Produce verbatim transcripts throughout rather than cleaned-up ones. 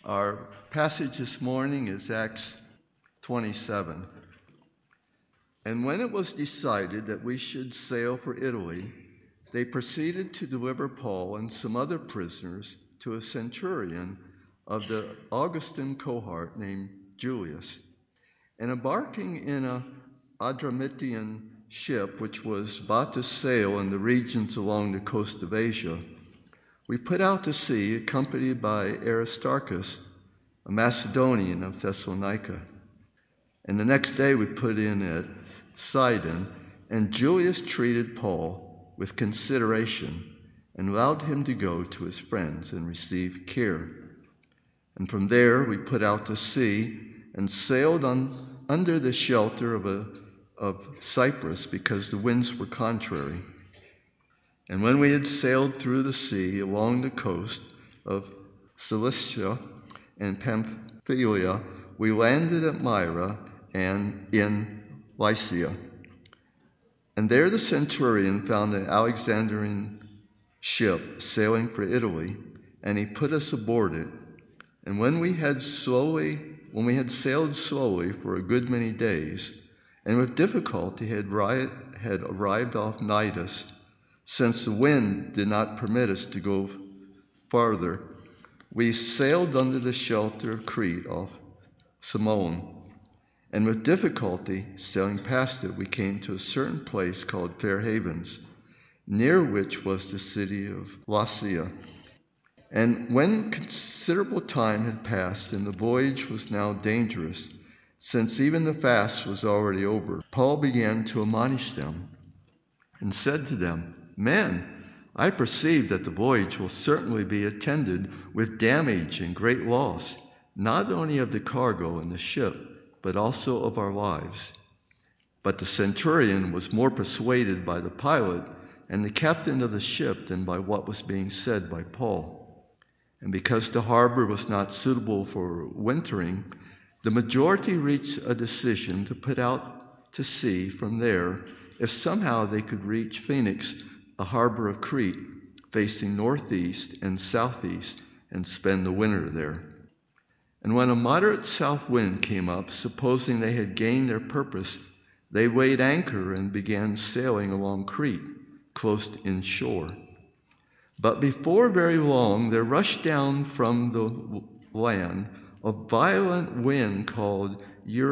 Our passage this morning is Acts twenty-seven. And when it was decided that we should sail for Italy, they proceeded to deliver Paul and some other prisoners to a centurion of the Augustan cohort named Julius. And embarking in a Adramyttian ship, which was about to sail in the regions along the coast of Asia, we put out to sea, accompanied by Aristarchus, a Macedonian of Thessalonica. And the next day we put in at Sidon, and Julius treated Paul with consideration and allowed him to go to his friends and receive care. And from there we put out to sea and sailed on under the shelter of, a, of Cyprus because the winds were contrary. And when we had sailed through the sea along the coast of Cilicia and Pamphylia, we landed at Myra and in Lycia. And there the centurion found an Alexandrian ship sailing for Italy, and he put us aboard it. And when we had slowly, when we had sailed slowly for a good many days, and with difficulty had, ri- had arrived off Cnidus, since the wind did not permit us to go farther, we sailed under the shelter of Crete off Simone. And with difficulty, sailing past it, we came to a certain place called Fair Havens, near which was the city of Lasea. And when considerable time had passed and the voyage was now dangerous, since even the fast was already over, Paul began to admonish them and said to them, "Men, I perceive that the voyage will certainly be attended with damage and great loss, not only of the cargo and the ship, but also of our lives." But the centurion was more persuaded by the pilot and the captain of the ship than by what was being said by Paul. And because the harbor was not suitable for wintering, the majority reached a decision to put out to sea from there if somehow they could reach Phoenix, a harbor of Crete, facing northeast and southeast, and spend the winter there. And when a moderate south wind came up, supposing they had gained their purpose, they weighed anchor and began sailing along Crete, close inshore. But before very long, there rushed down from the land a violent wind called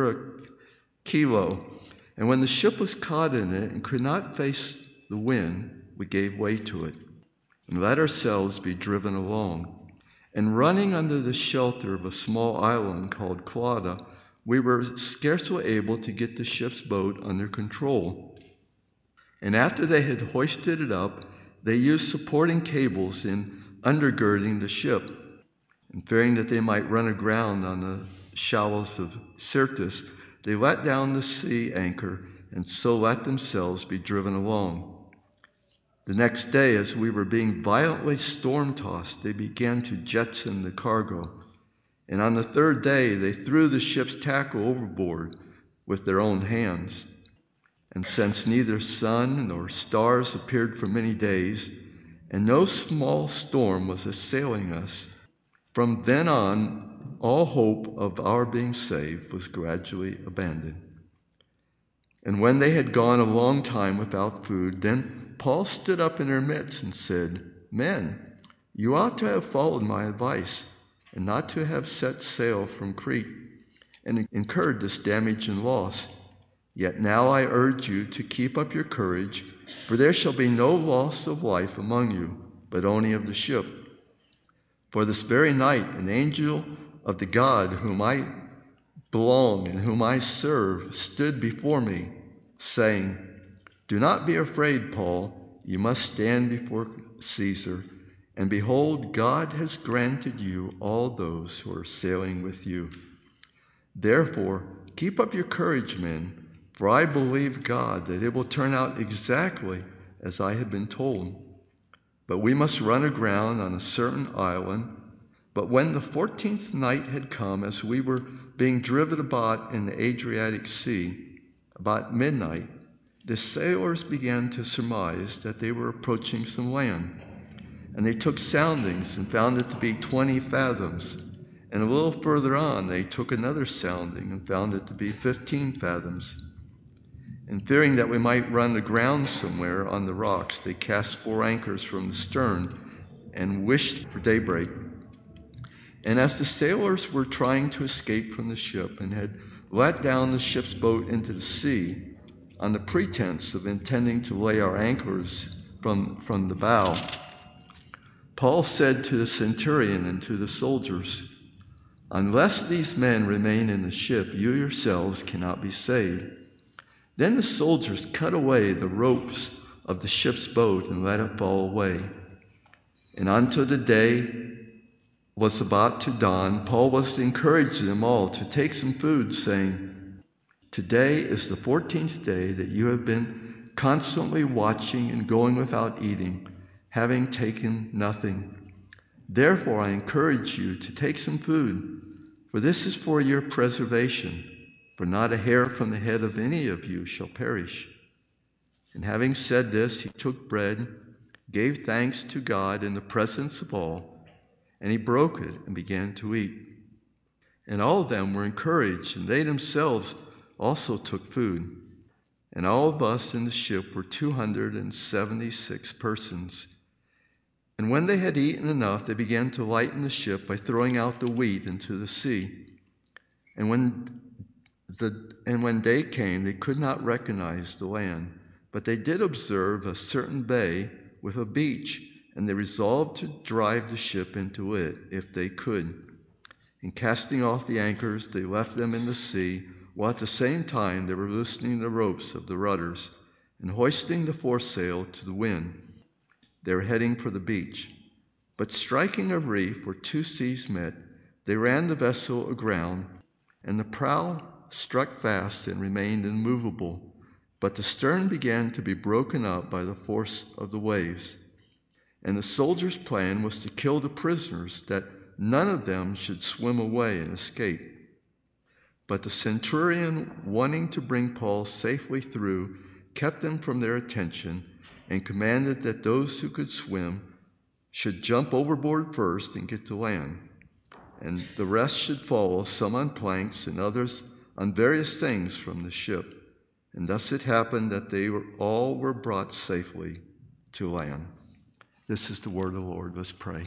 Eurykilo. And when the ship was caught in it and could not face the wind, we gave way to it and let ourselves be driven along. And running under the shelter of a small island called Clauda, we were scarcely able to get the ship's boat under control. And after they had hoisted it up, they used supporting cables in undergirding the ship. And fearing that they might run aground on the shallows of Syrtis, they let down the sea anchor and so let themselves be driven along. The next day, as we were being violently storm-tossed, they began to jettison the cargo. And on the third day, they threw the ship's tackle overboard with their own hands. And since neither sun nor stars appeared for many days, and no small storm was assailing us, from then on, all hope of our being saved was gradually abandoned. And when they had gone a long time without food, then Paul stood up in their midst and said, "Men, you ought to have followed my advice, and not to have set sail from Crete, and incurred this damage and loss. Yet now I urge you to keep up your courage, for there shall be no loss of life among you, but only of the ship. For this very night an angel of the God whom I belong and whom I serve stood before me, saying, 'Do not be afraid, Paul. You must stand before Caesar. And behold, God has granted you all those who are sailing with you. Therefore, keep up your courage, men, for I believe God that it will turn out exactly as I have been told. But we must run aground on a certain island.' But when the fourteenth night had come, as we were being driven about in the Adriatic Sea, about midnight, the sailors began to surmise that they were approaching some land. And they took soundings and found it to be twenty fathoms. And a little further on, they took another sounding and found it to be fifteen fathoms. And fearing that we might run aground somewhere on the rocks, they cast four anchors from the stern and wished for daybreak. And as the sailors were trying to escape from the ship and had let down the ship's boat into the sea on the pretense of intending to lay our anchors from, from the bow, Paul said to the centurion and to the soldiers, "Unless these men remain in the ship, you yourselves cannot be saved." Then the soldiers cut away the ropes of the ship's boat and let it fall away. And until the day was about to dawn, Paul was encouraging them all to take some food, saying, "Today is the fourteenth day that you have been constantly watching and going without eating, having taken nothing. Therefore I encourage you to take some food, for this is for your preservation, for not a hair from the head of any of you shall perish." And having said this, he took bread, gave thanks to God in the presence of all, and he broke it and began to eat. And all of them were encouraged, and they themselves also took food. And all of us in the ship were two hundred seventy-six persons. And when they had eaten enough, they began to lighten the ship by throwing out the wheat into the sea. And when the and when day came, they could not recognize the land, but they did observe a certain bay with a beach, and they resolved to drive the ship into it if they could. And casting off the anchors, they left them in the sea, while at the same time they were loosening the ropes of the rudders and hoisting the foresail to the wind. They were heading for the beach. But striking a reef where two seas met, they ran the vessel aground, and the prow struck fast and remained immovable. But the stern began to be broken up by the force of the waves. And the soldiers' plan was to kill the prisoners, that none of them should swim away and escape. But the centurion, wanting to bring Paul safely through, kept them from their attention and commanded that those who could swim should jump overboard first and get to land, and the rest should follow, some on planks and others on various things from the ship. And thus it happened that they were, all were brought safely to land. This is the word of the Lord. Let's pray.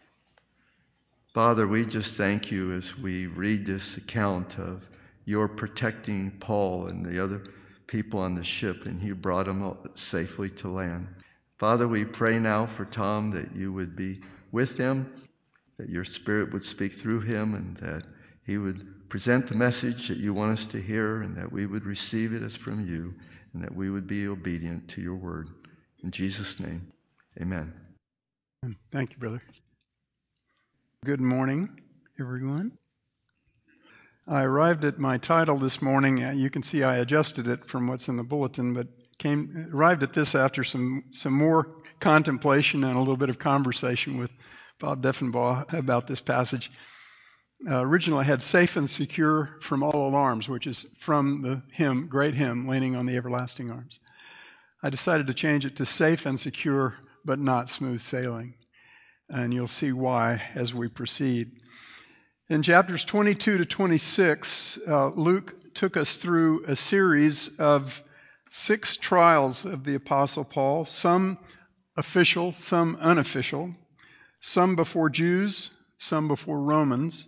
Father, we just thank you as we read this account of your protecting Paul and the other people on the ship, and you brought them safely to land. Father, we pray now for Tom that you would be with him, that your Spirit would speak through him, and that he would present the message that you want us to hear, and that we would receive it as from you, and that we would be obedient to your word. In Jesus' name, amen. Thank you, brother. Good morning, everyone. I arrived at my title this morning. You can see I adjusted it from what's in the bulletin, but came arrived at this after some, some more contemplation and a little bit of conversation with Bob Deffenbaugh about this passage. Uh, originally, I had "safe and secure from all alarms," which is from the hymn, great hymn, "Leaning on the Everlasting Arms." I decided to change it to "safe and secure, but not smooth sailing." And you'll see why as we proceed. In chapters twenty-two to twenty-six, uh, Luke took us through a series of six trials of the Apostle Paul, some official, some unofficial, some before Jews, some before Romans.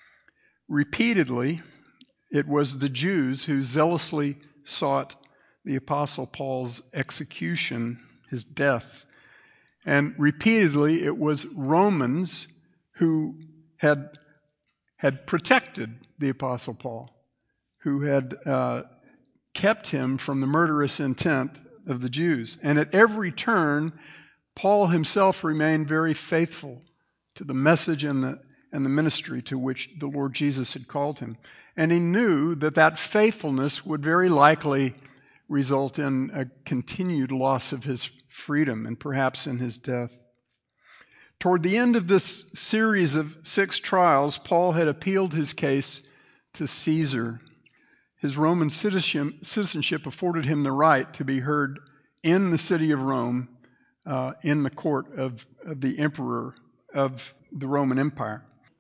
Repeatedly, it was the Jews who zealously sought the Apostle Paul's execution, his death. And repeatedly, it was Romans who had, had protected the Apostle Paul, who had uh, kept him from the murderous intent of the Jews. And at every turn, Paul himself remained very faithful to the message and the, and the ministry to which the Lord Jesus had called him. And he knew that that faithfulness would very likely result in a continued loss of his freedom and perhaps in his death. Toward the end of this series of six trials, Paul had appealed his case to Caesar. His Roman citizenship afforded him the right to be heard in the city of Rome, uh, in the court of, of the emperor of the Roman Empire.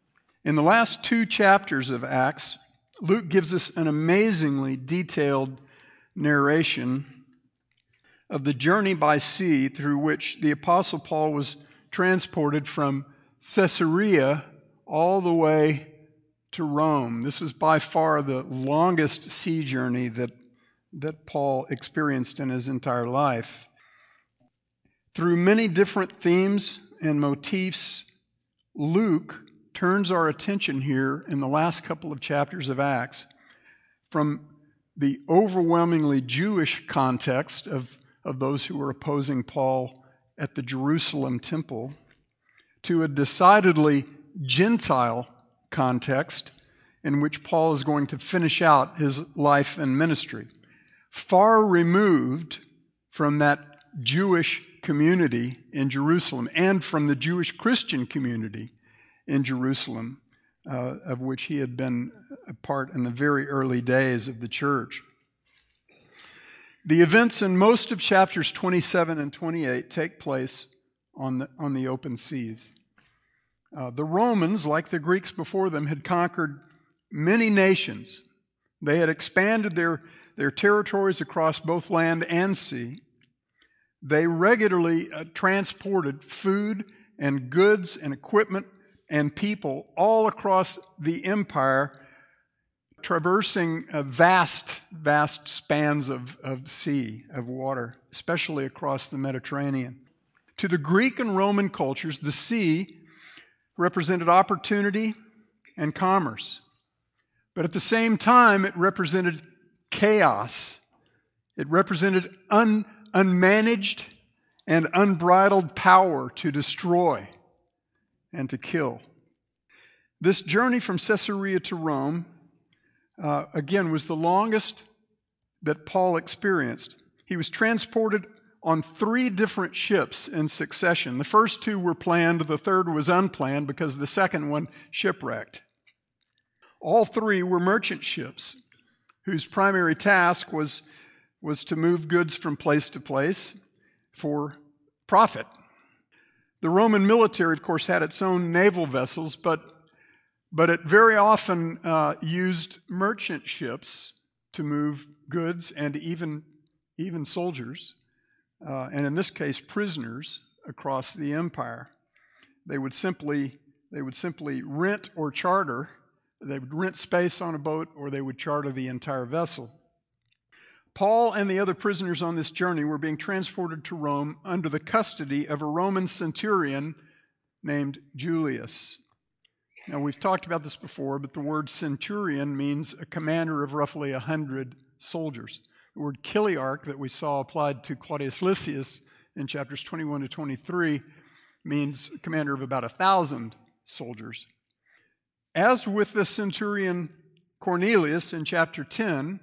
In the last two chapters of Acts, Luke gives us an amazingly detailed narration of the journey by sea through which the Apostle Paul was transported from Caesarea all the way to Rome. This was by far the longest sea journey that, that Paul experienced in his entire life. Through many different themes and motifs, Luke turns our attention here in the last couple of chapters of Acts from the overwhelmingly Jewish context of, of those who were opposing Paul at the Jerusalem temple to a decidedly Gentile context in which Paul is going to finish out his life and ministry. Far removed from that Jewish community in Jerusalem and from the Jewish Christian community in Jerusalem, uh, of which he had been a part in the very early days of the church. The events in most of chapters twenty-seven and twenty-eight take place on the, on the open seas. Uh, the Romans, like the Greeks before them, had conquered many nations. They had expanded their, their territories across both land and sea. They regularly uh, transported food and goods and equipment and people all across the empire, traversing uh, vast, vast spans of, of sea, of water, especially across the Mediterranean. To the Greek and Roman cultures, the sea represented opportunity and commerce. But at the same time, it represented chaos. It represented un, unmanaged and unbridled power to destroy and to kill. This journey from Caesarea to Rome, uh, again, was the longest that Paul experienced. He was transported on three different ships in succession. The first two were planned, the third was unplanned because the second one shipwrecked. All three were merchant ships whose primary task was, was to move goods from place to place for profit. The Roman military, of course, had its own naval vessels, but, but it very often uh, used merchant ships to move goods and even, even soldiers. Uh, and in this case, prisoners across the empire. They would simply they would simply rent or charter. They would rent space on a boat, or they would charter the entire vessel. Paul and the other prisoners on this journey were being transported to Rome under the custody of a Roman centurion named Julius. Now, we've talked about this before, but the word centurion means a commander of roughly a hundred soldiers. The word chiliarch that we saw applied to Claudius Lysias in chapters twenty-one to twenty-three means commander of about a thousand soldiers. As with the centurion Cornelius in chapter ten,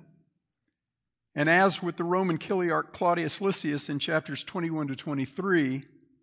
and as with the Roman chiliarch Claudius Lysias in chapters twenty-one to twenty-three,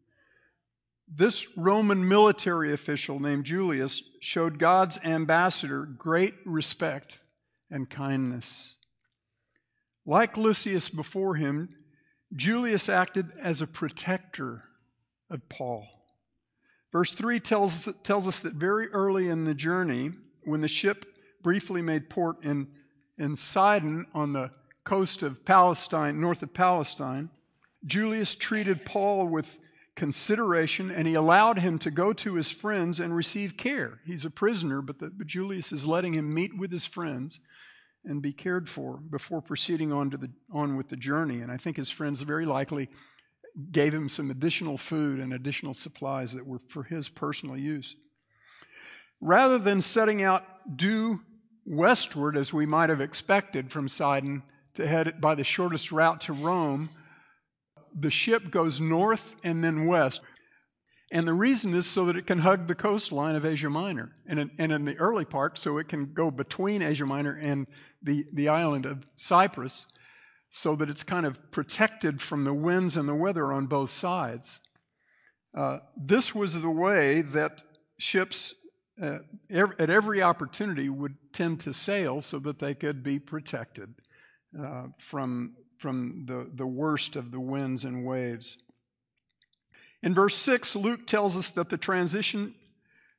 this Roman military official named Julius showed God's ambassador great respect and kindness. Like Lysias before him, Julius acted as a protector of Paul. Verse three tells, tells us that very early in the journey, when the ship briefly made port in, in Sidon on the coast of Palestine, north of Palestine, Julius treated Paul with consideration, and he allowed him to go to his friends and receive care. He's a prisoner, but, the, but Julius is letting him meet with his friends and be cared for before proceeding on to the on with the journey. And I think his friends very likely gave him some additional food and additional supplies that were for his personal use. Rather than setting out due westward, as we might have expected from Sidon, to head by the shortest route to Rome, the ship goes north and then west. And the reason is so that it can hug the coastline of Asia Minor. And in, and in the early part, so it can go between Asia Minor and the, the island of Cyprus, so that it's kind of protected from the winds and the weather on both sides. Uh, this was the way that ships uh, ev- at every opportunity would tend to sail so that they could be protected uh, from, from the, the worst of the winds and waves. In verse six, Luke tells us that the transition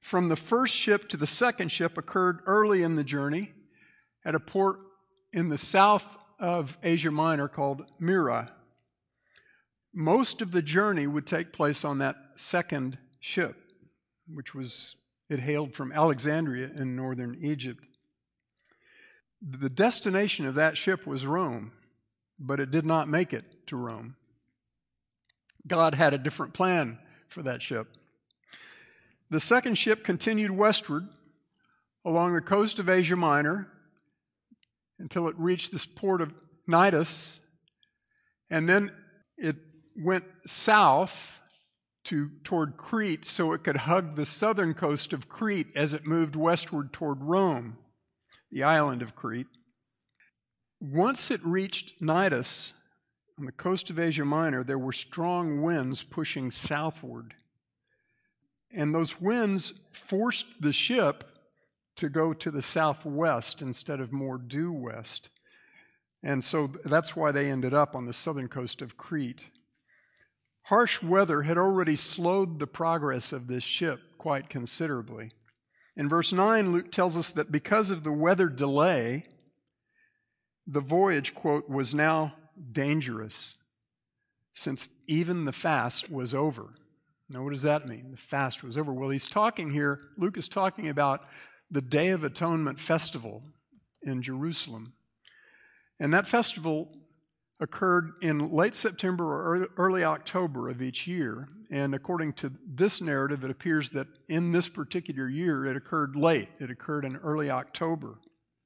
from the first ship to the second ship occurred early in the journey at a port in the south of Asia Minor called Myra. Most of the journey would take place on that second ship, which was, it hailed from Alexandria in northern Egypt. The destination of that ship was Rome, but it did not make it to Rome. God had a different plan for that ship. The second ship continued westward along the coast of Asia Minor until it reached this port of Cnidus, and then it went south to toward Crete so it could hug the southern coast of Crete as it moved westward toward Rome, the island of Crete. Once it reached Cnidus on the coast of Asia Minor, there were strong winds pushing southward. And those winds forced the ship to go to the southwest instead of more due west. And so that's why they ended up on the southern coast of Crete. Harsh weather had already slowed the progress of this ship quite considerably. In verse nine, Luke tells us that because of the weather delay, the voyage, quote, was now dangerous, since even the fast was over. Now, what does that mean? The fast was over. Well, he's talking here, Luke is talking about the Day of Atonement festival in Jerusalem. And that festival occurred in late September or early October of each year. And according to this narrative, it appears that in this particular year, it occurred late. It occurred in early October.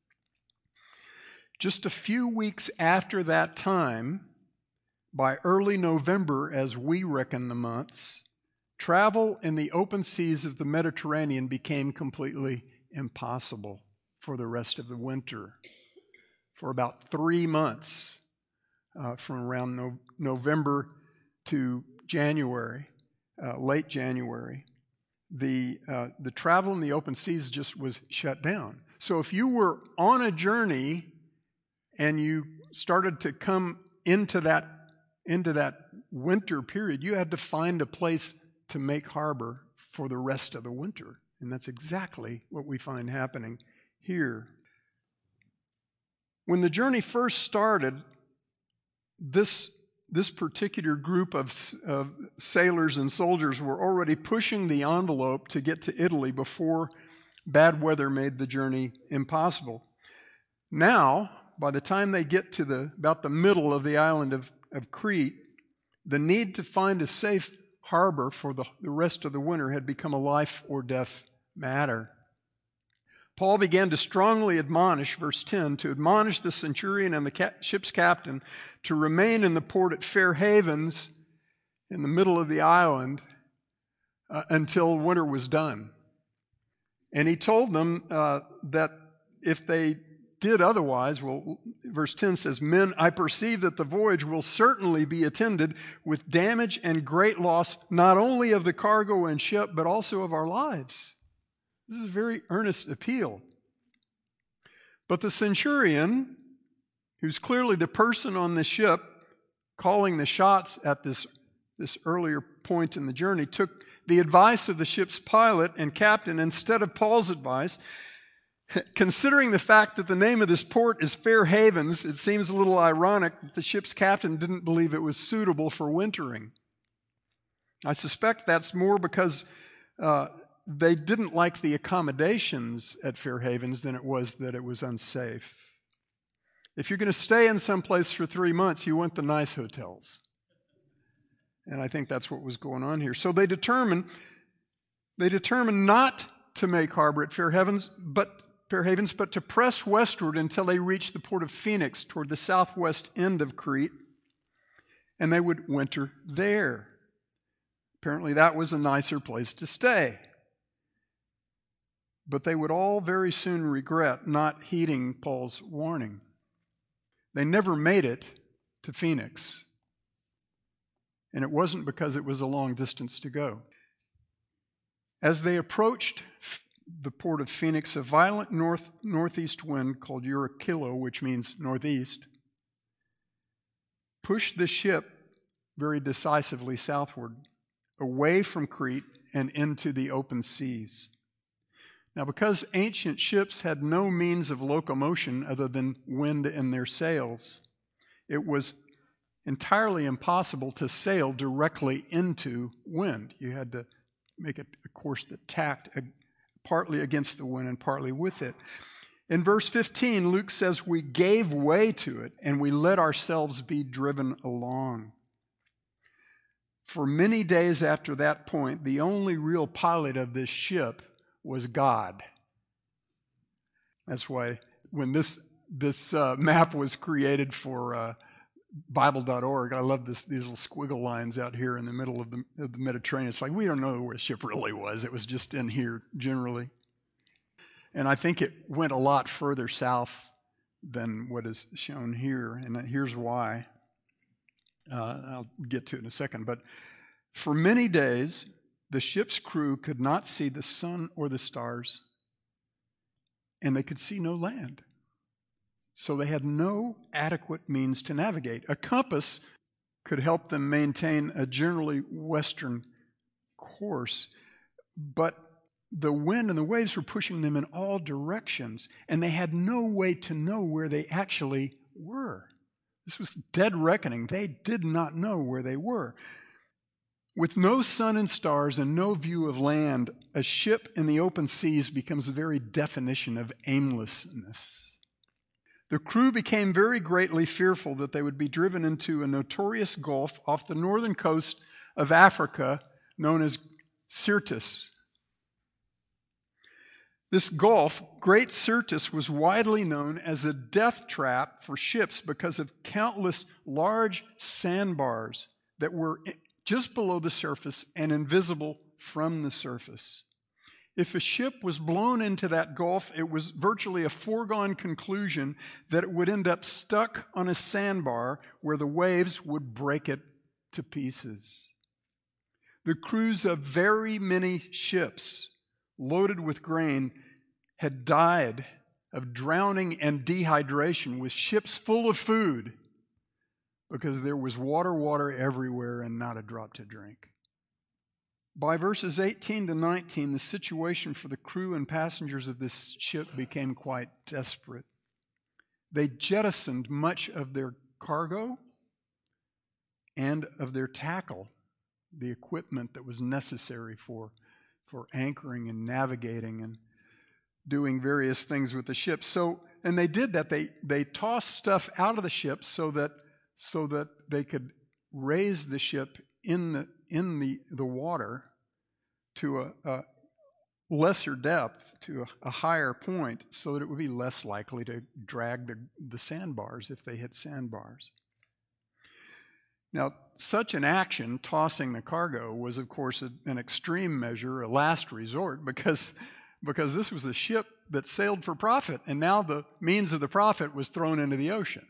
Just a few weeks after that time, by early November, as we reckon the months, travel in the open seas of the Mediterranean became completely impossible for the rest of the winter. For about three months, uh, from around no- November to January, uh, late January, the uh, the travel in the open seas just was shut down. So if you were on a journey and you started to come into that into that winter period, you had to find a place to make harbor for the rest of the winter. And that's exactly what we find happening here. When the journey first started, this, this particular group of, of sailors and soldiers were already pushing the envelope to get to Italy before bad weather made the journey impossible. Now, by the time they get to the about the middle of the island of, of Crete, the need to find a safe harbor for the, the rest of the winter had become a life or death matter. Paul began to strongly admonish, verse ten, to admonish the centurion and the ca- ship's captain to remain in the port at Fair Havens in the middle of the island uh, until winter was done. And he told them uh, that if they did otherwise, well, verse ten says, "Men, I perceive that the voyage will certainly be attended with damage and great loss, not only of the cargo and ship, but also of our lives." This is a very earnest appeal. But the centurion, who's clearly the person on the ship calling the shots at this, this earlier point in the journey, took the advice of the ship's pilot and captain instead of Paul's advice. Considering the fact that the name of this port is Fair Havens, it seems a little ironic that the ship's captain didn't believe it was suitable for wintering. I suspect that's more because uh, they didn't like the accommodations at Fair Havens than it was that it was unsafe. If you're going to stay in some place for three months, you want the nice hotels. And I think that's what was going on here. So they determined, they determined not to make harbor at Fair Havens, but Fair Havens, but to press westward until they reached the port of Phoenix toward the southwest end of Crete, and they would winter there. Apparently that was a nicer place to stay. But they would all very soon regret not heeding Paul's warning. They never made it to Phoenix. And it wasn't because it was a long distance to go. As they approached the port of Phoenix, a violent north northeast wind called Eurykilo, which means northeast, pushed the ship very decisively southward, away from Crete and into the open seas. Now, because ancient ships had no means of locomotion other than wind in their sails, it was entirely impossible to sail directly into wind. You had to make a, a course that tacked a, partly against the wind and partly with it. In verse fifteen, Luke says, we gave way to it and we let ourselves be driven along. For many days after that point, the only real pilot of this ship was God. That's why when this this uh, map was created for uh, Bible dot org, I love this, these little squiggle lines out here in the middle of the, of the Mediterranean. It's like we don't know where the ship really was. It was just in here generally. And I think it went a lot further south than what is shown here. And here's why. Uh, I'll get to it in a second. But for many days, the ship's crew could not see the sun or the stars, and they could see no land. So they had no adequate means to navigate. A compass could help them maintain a generally western course, but the wind and the waves were pushing them in all directions, and they had no way to know where they actually were. This was dead reckoning. They did not know where they were. With no sun and stars and no view of land, a ship in the open seas becomes the very definition of aimlessness. The crew became very greatly fearful that they would be driven into a notorious gulf off the northern coast of Africa known as Syrtis. This gulf, Great Syrtis, was widely known as a death trap for ships because of countless large sandbars that were just below the surface and invisible from the surface. If a ship was blown into that gulf, it was virtually a foregone conclusion that it would end up stuck on a sandbar where the waves would break it to pieces. The crews of very many ships loaded with grain had died of drowning and dehydration with ships full of food because there was water, water everywhere and not a drop to drink. By verses eighteen to nineteen, the situation for the crew and passengers of this ship became quite desperate. They jettisoned much of their cargo and of their tackle, the equipment that was necessary for, for anchoring and navigating and doing various things with the ship. So, and they did that. They they tossed stuff out of the ship so that so that they could raise the ship in the in the, the water to a, a lesser depth, to a, a higher point, so that it would be less likely to drag the, the sandbars if they hit sandbars. Now, such an action, tossing the cargo, was of course a, an extreme measure, a last resort, because, because this was a ship that sailed for profit, and now the means of the profit was thrown into the ocean.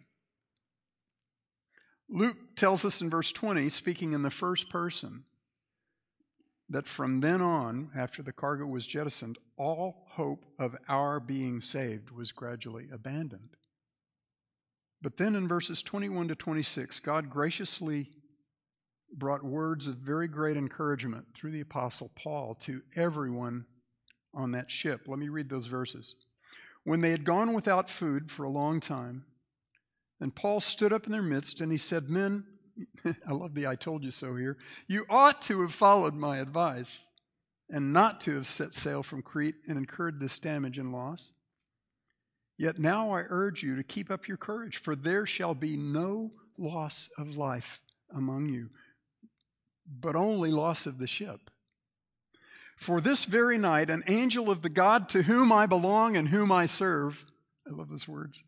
Luke tells us in verse twenty, speaking in the first person, that from then on, after the cargo was jettisoned, all hope of our being saved was gradually abandoned. But then in verses twenty-one to twenty-six, God graciously brought words of very great encouragement through the Apostle Paul to everyone on that ship. Let me read those verses. When they had gone without food for a long time, then Paul stood up in their midst and he said, "Men," I love the "I told you so" here, "you ought to have followed my advice and not to have set sail from Crete and incurred this damage and loss. Yet now I urge you to keep up your courage, for there shall be no loss of life among you, but only loss of the ship. For this very night an angel of the God to whom I belong and whom I serve," I love those words,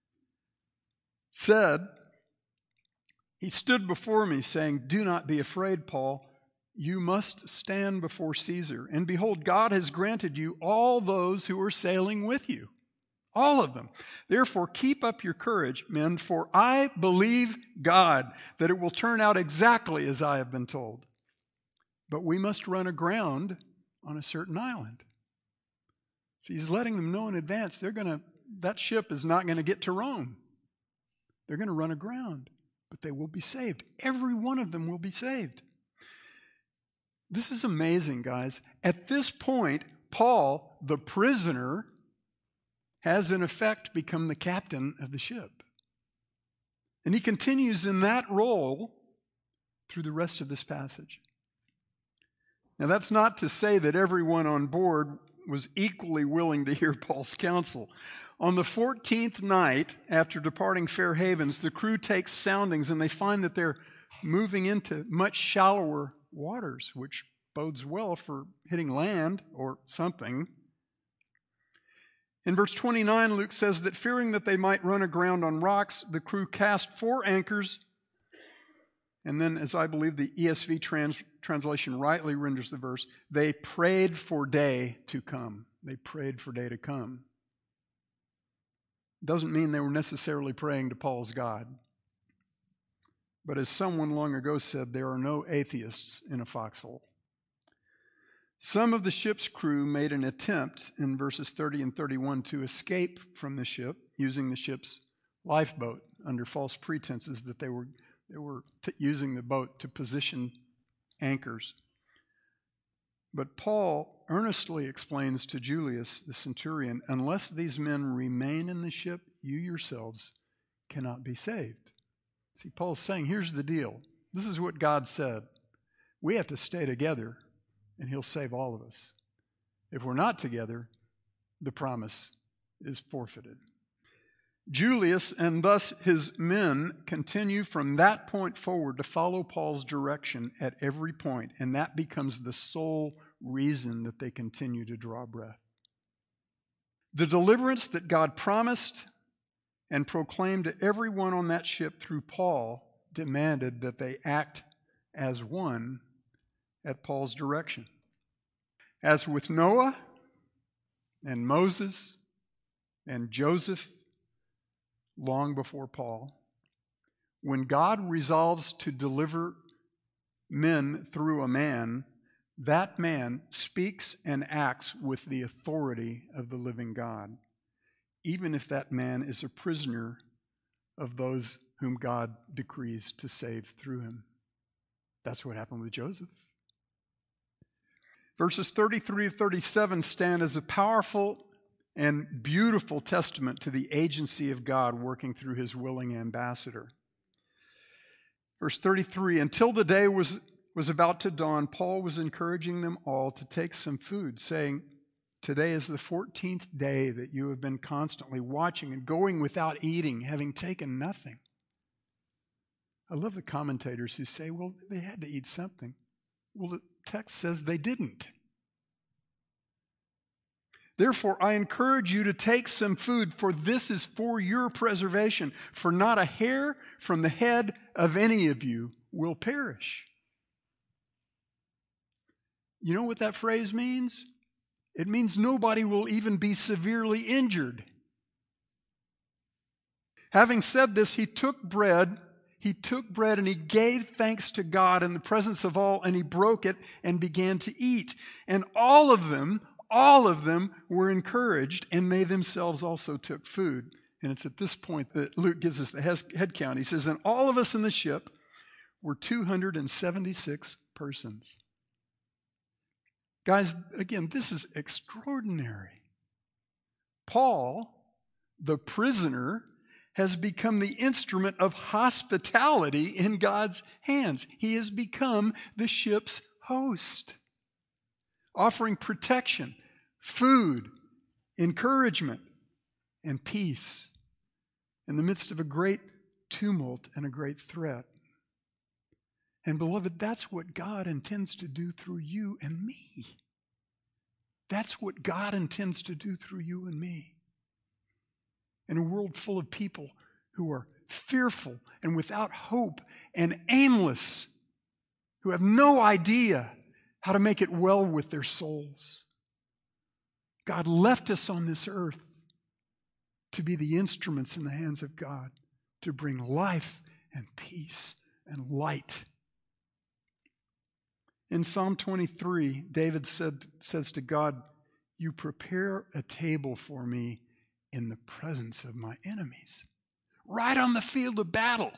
said, he stood before me saying, "Do not be afraid, Paul. You must stand before Caesar. And behold, God has granted you all those who are sailing with you." All of them. "Therefore, keep up your courage, men, for I believe God that it will turn out exactly as I have been told. But we must run aground on a certain island." See, he's letting them know in advance they're going to, that ship is not going to get to Rome. They're going to run aground, but they will be saved. Every one of them will be saved. This is amazing, guys. At this point, Paul, the prisoner, has in effect become the captain of the ship. And he continues in that role through the rest of this passage. Now, that's not to say that everyone on board was equally willing to hear Paul's counsel. On the fourteenth night, after departing Fair Havens, the crew takes soundings and they find that they're moving into much shallower waters, which bodes well for hitting land or something. In verse twenty-nine, Luke says that fearing that they might run aground on rocks, the crew cast four anchors. And then, as I believe the E S V trans, translation rightly renders the verse, they prayed for day to come. They prayed for day to come. Doesn't mean they were necessarily praying to Paul's God. But as someone long ago said, there are no atheists in a foxhole. Some of the ship's crew made an attempt in verses thirty and thirty-one to escape from the ship using the ship's lifeboat under false pretenses that they were, they were t- using the boat to position anchors. But Paul earnestly explains to Julius, the centurion, unless these men remain in the ship, you yourselves cannot be saved. See, Paul's saying, here's the deal. This is what God said. We have to stay together, and he'll save all of us. If we're not together, the promise is forfeited. Julius and thus his men continue from that point forward to follow Paul's direction at every point, and that becomes the sole reason that they continue to draw breath. The deliverance that God promised and proclaimed to everyone on that ship through Paul demanded that they act as one at Paul's direction. As with Noah and Moses and Joseph long before Paul, when God resolves to deliver men through a man, that man speaks and acts with the authority of the living God, even if that man is a prisoner of those whom God decrees to save through him. That's what happened with Joseph. Verses thirty-three to thirty-seven stand as a powerful and beautiful testament to the agency of God working through his willing ambassador. Verse thirty-three, until the day was, was about to dawn, Paul was encouraging them all to take some food, saying, today is the fourteenth day that you have been constantly watching and going without eating, having taken nothing. I love the commentators who say, well, they had to eat something. Well, the text says they didn't. Therefore, I encourage you to take some food, for this is for your preservation, for not a hair from the head of any of you will perish. You know what that phrase means? It means nobody will even be severely injured. Having said this, he took bread, he took bread and he gave thanks to God in the presence of all, and he broke it and began to eat. And all of them, all of them were encouraged, and they themselves also took food. And it's at this point that Luke gives us the head count. He says, and all of us in the ship were two hundred seventy-six persons. Guys, again, this is extraordinary. Paul, the prisoner, has become the instrument of hospitality in God's hands. He has become the ship's host, offering protection, food, encouragement, and peace in the midst of a great tumult and a great threat. And beloved, that's what God intends to do through you and me. That's what God intends to do through you and me. In a world full of people who are fearful and without hope and aimless, who have no idea how to make it well with their souls, God left us on this earth to be the instruments in the hands of God to bring life and peace and light. In Psalm twenty-three, David said, says to God, you prepare a table for me in the presence of my enemies, right on the field of battle.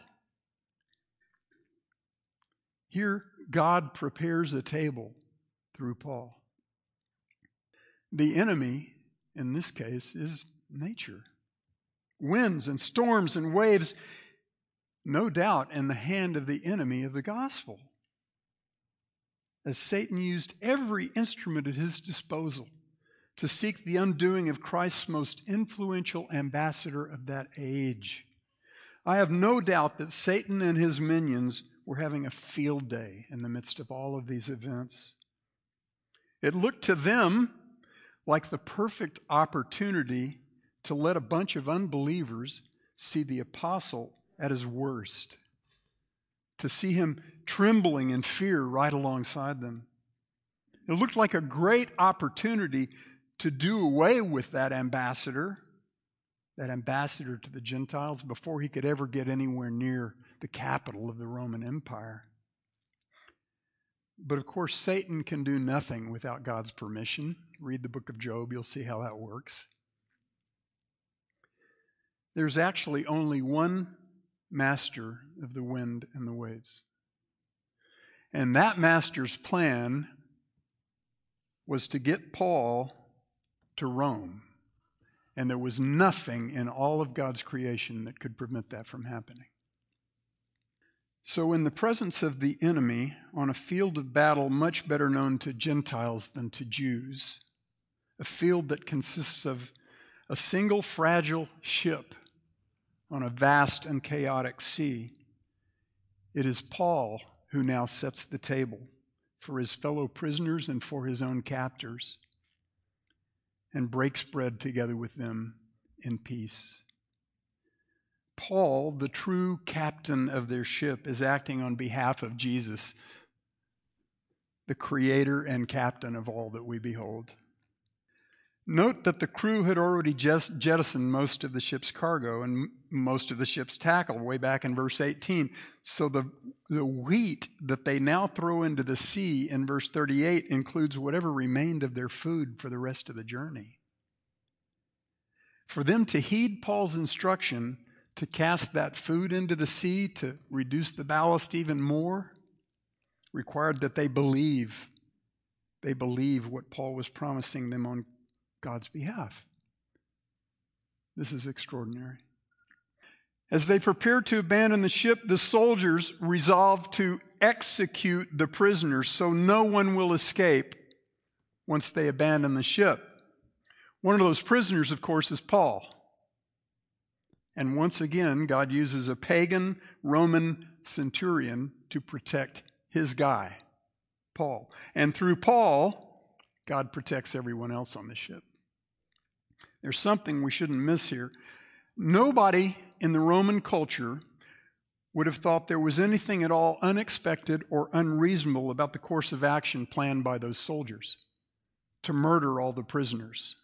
Here, God prepares a table through Paul. The enemy, in this case, is nature. Winds and storms and waves, no doubt in the hand of the enemy of the gospel, as Satan used every instrument at his disposal to seek the undoing of Christ's most influential ambassador of that age. I have no doubt that Satan and his minions were having a field day in the midst of all of these events. It looked to them like the perfect opportunity to let a bunch of unbelievers see the apostle at his worst, to see him trembling in fear right alongside them. It looked like a great opportunity to do away with that ambassador, that ambassador to the Gentiles, before he could ever get anywhere near the capital of the Roman Empire. But of course, Satan can do nothing without God's permission. Read the book of Job, you'll see how that works. There's actually only one master of the wind and the waves. And that master's plan was to get Paul to Rome. And there was nothing in all of God's creation that could prevent that from happening. So in the presence of the enemy, on a field of battle much better known to Gentiles than to Jews, a field that consists of a single fragile ship on a vast and chaotic sea, it is Paul who now sets the table for his fellow prisoners and for his own captors, and breaks bread together with them in peace. Paul, the true captain of their ship, is acting on behalf of Jesus, the creator and captain of all that we behold. Note that the crew had already just jettisoned most of the ship's cargo and most of the ship's tackle way back in verse eighteen. So the, the wheat that they now throw into the sea in verse thirty-eight includes whatever remained of their food for the rest of the journey. For them to heed Paul's instruction to cast that food into the sea to reduce the ballast even more required that they believe. They believe what Paul was promising them on God's behalf. This is extraordinary. As they prepared to abandon the ship, the soldiers resolved to execute the prisoners so no one will escape once they abandon the ship. One of those prisoners, of course, is Paul. And once again, God uses a pagan Roman centurion to protect his guy, Paul. And through Paul, God protects everyone else on the ship. There's something we shouldn't miss here. Nobody in the Roman culture would have thought there was anything at all unexpected or unreasonable about the course of action planned by those soldiers to murder all the prisoners.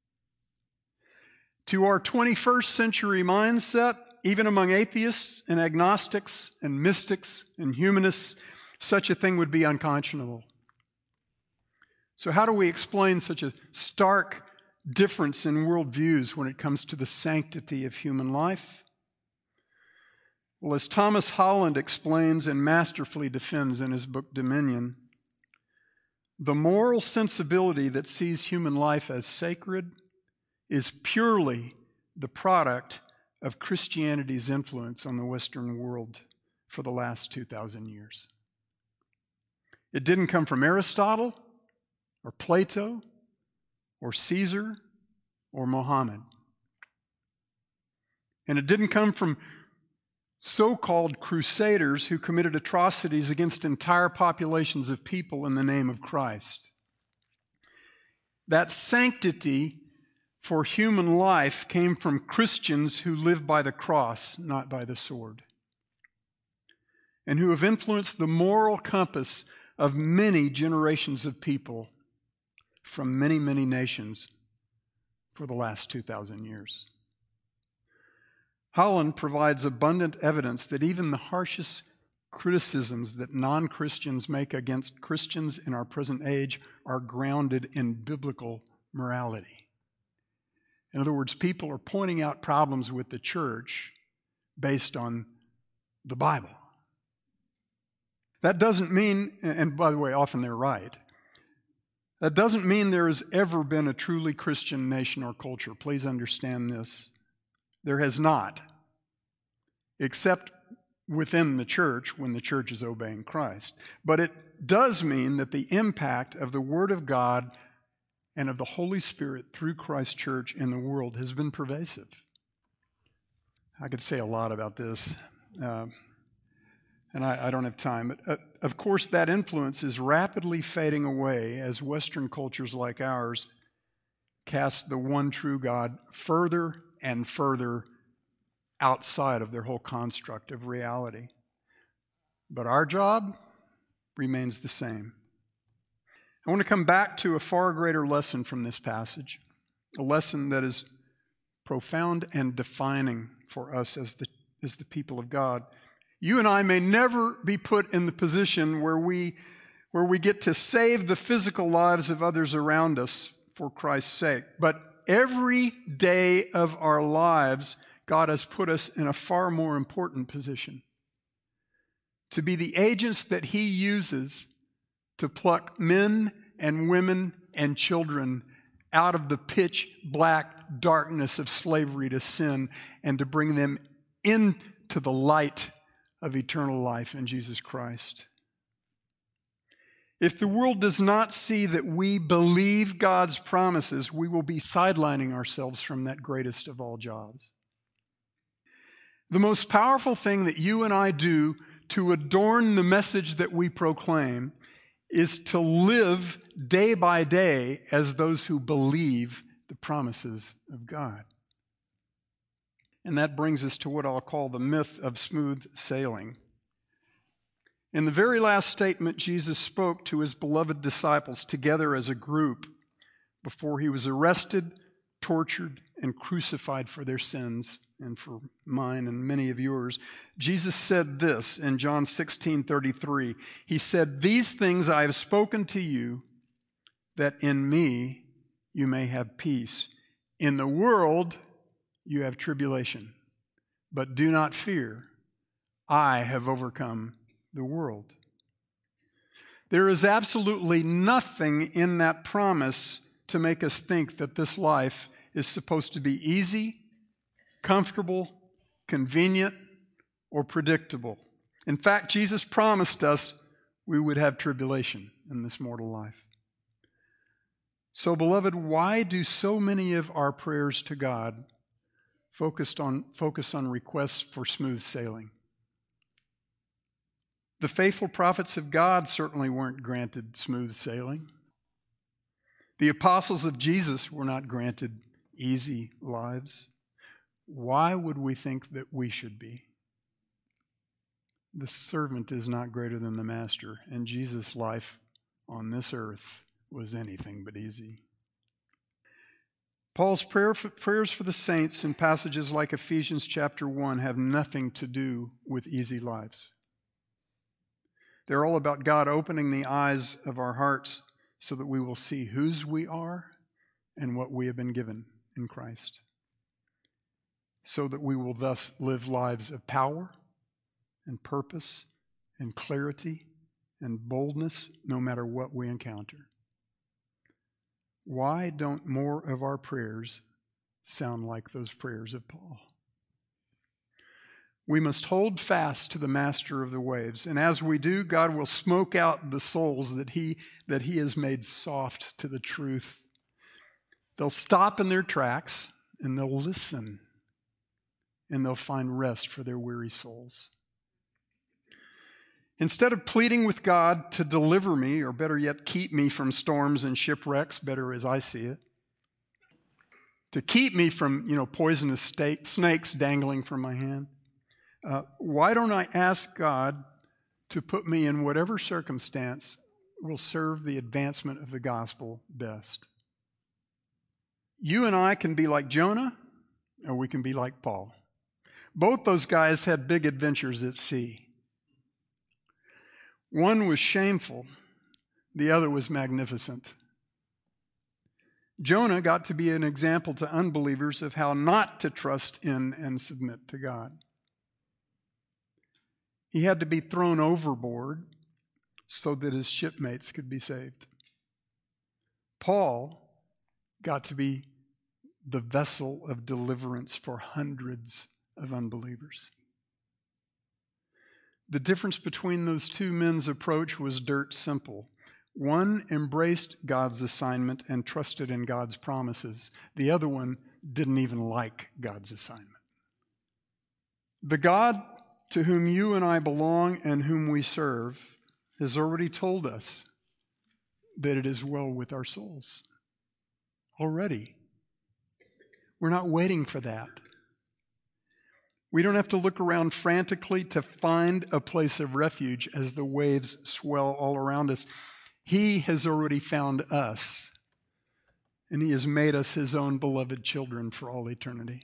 To our twenty-first century mindset, even among atheists and agnostics and mystics and humanists, such a thing would be unconscionable. So how do we explain such a stark difference in worldviews when it comes to the sanctity of human life? Well, as Thomas Holland explains and masterfully defends in his book Dominion, the moral sensibility that sees human life as sacred is purely the product of Christianity's influence on the Western world for the last two thousand years. It didn't come from Aristotle or Plato or Caesar or Mohammed. And it didn't come from so-called crusaders who committed atrocities against entire populations of people in the name of Christ. That sanctity for human life came from Christians who live by the cross, not by the sword, and who have influenced the moral compass of many generations of people from many, many nations for the last two thousand years. Holland provides abundant evidence that even the harshest criticisms that non-Christians make against Christians in our present age are grounded in biblical morality. In other words, people are pointing out problems with the church based on the Bible. That doesn't mean, and by the way, often they're right. That doesn't mean there has ever been a truly Christian nation or culture. Please understand this. There has not, except within the church when the church is obeying Christ. But it does mean that the impact of the Word of God and of the Holy Spirit through Christ's church in the world has been pervasive. I could say a lot about this, uh, and I, I don't have time. But uh, of course, that influence is rapidly fading away as Western cultures like ours cast the one true God further and further outside of their whole construct of reality. But our job remains the same. I want to come back to a far greater lesson from this passage, a lesson that is profound and defining for us as the, as the people of God. You and I may never be put in the position where we, where we get to save the physical lives of others around us for Christ's sake, but every day of our lives, God has put us in a far more important position to be the agents that He uses to pluck men and women and children out of the pitch black darkness of slavery to sin and to bring them into the light of eternal life in Jesus Christ. If the world does not see that we believe God's promises, we will be sidelining ourselves from that greatest of all jobs. The most powerful thing that you and I do to adorn the message that we proclaim is to live day by day as those who believe the promises of God. And that brings us to what I'll call the myth of smooth sailing. In the very last statement, Jesus spoke to His beloved disciples together as a group before He was arrested, tortured, and crucified for their sins and for mine and many of yours. Jesus said this in John sixteen thirty-three. He said, "These things I have spoken to you, that in me you may have peace. In the world you have tribulation, but do not fear. I have overcome the world." There is absolutely nothing in that promise to make us think that this life is supposed to be easy, comfortable, convenient, or predictable. In fact, Jesus promised us we would have tribulation in this mortal life. So, beloved, why do so many of our prayers to God focused on, focus on requests for smooth sailing? The faithful prophets of God certainly weren't granted smooth sailing. The apostles of Jesus were not granted easy lives. Why would we think that we should be? The servant is not greater than the master, and Jesus' life on this earth was anything but easy. Paul's prayer for, prayers for the saints in passages like Ephesians chapter one have nothing to do with easy lives. They're all about God opening the eyes of our hearts so that we will see whose we are and what we have been given in Christ, so that we will thus live lives of power and purpose and clarity and boldness no matter what we encounter. Why don't more of our prayers sound like those prayers of Paul? We must hold fast to the master of the waves, and as we do, God will smoke out the souls that he, that he has made soft to the truth. They'll stop in their tracks, and they'll listen, and they'll find rest for their weary souls. Instead of pleading with God to deliver me, or better yet, keep me from storms and shipwrecks, better as I see it, to keep me from, you know, poisonous steak, snakes dangling from my hand, uh, why don't I ask God to put me in whatever circumstance will serve the advancement of the gospel best? You and I can be like Jonah, or we can be like Paul. Both those guys had big adventures at sea. One was shameful, the other was magnificent. Jonah got to be an example to unbelievers of how not to trust in and submit to God. He had to be thrown overboard so that his shipmates could be saved. Paul got to be the vessel of deliverance for hundreds of unbelievers. The difference between those two men's approach was dirt simple. One embraced God's assignment and trusted in God's promises. The other one didn't even like God's assignment. The God to whom you and I belong and whom we serve has already told us that it is well with our souls. Already. We're not waiting for that. We don't have to look around frantically to find a place of refuge as the waves swell all around us. He has already found us, and He has made us His own beloved children for all eternity.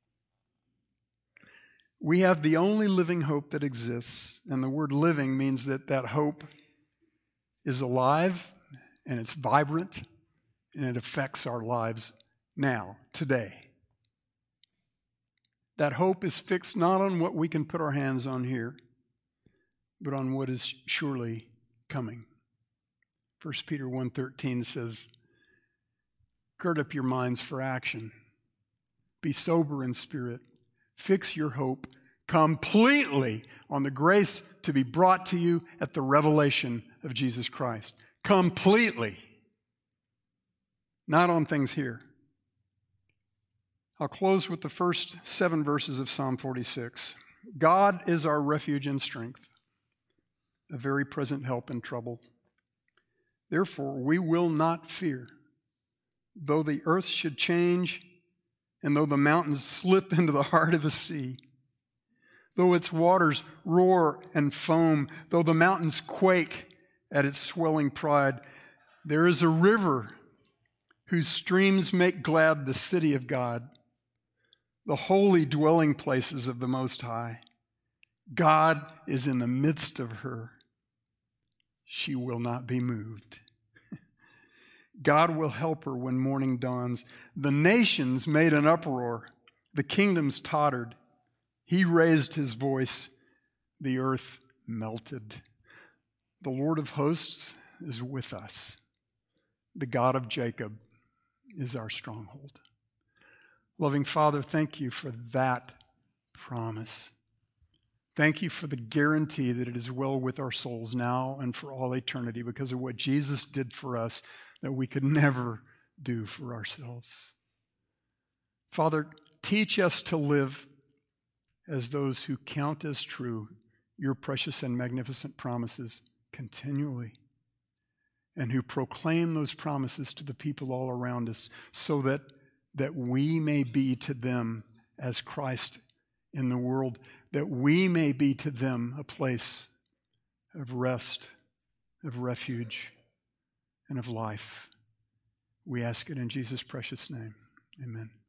We have the only living hope that exists, and the word living means that that hope is alive, and it's vibrant, and it affects our lives now, today. That hope is fixed not on what we can put our hands on here, but on what is surely coming. First Peter one thirteen says, gird up your minds for action. Be sober in spirit. Fix your hope completely on the grace to be brought to you at the revelation of Jesus Christ. Completely. Not on things here. I'll close with the first seven verses of Psalm forty-six. God is our refuge and strength, a very present help in trouble. Therefore, we will not fear, though the earth should change, and though the mountains slip into the heart of the sea, though its waters roar and foam, though the mountains quake at its swelling pride. There is a river whose streams make glad the city of God, the holy dwelling places of the Most High. God is in the midst of her. She will not be moved. God will help her when morning dawns. The nations made an uproar. The kingdoms tottered. He raised His voice. The earth melted. The Lord of hosts is with us. The God of Jacob is our stronghold. Loving Father, thank You for that promise. Thank You for the guarantee that it is well with our souls now and for all eternity because of what Jesus did for us that we could never do for ourselves. Father, teach us to live as those who count as true Your precious and magnificent promises continually, and who proclaim those promises to the people all around us so that, that we may be to them as Christ in the world, that we may be to them a place of rest, of refuge, and of life. We ask it in Jesus' precious name. Amen.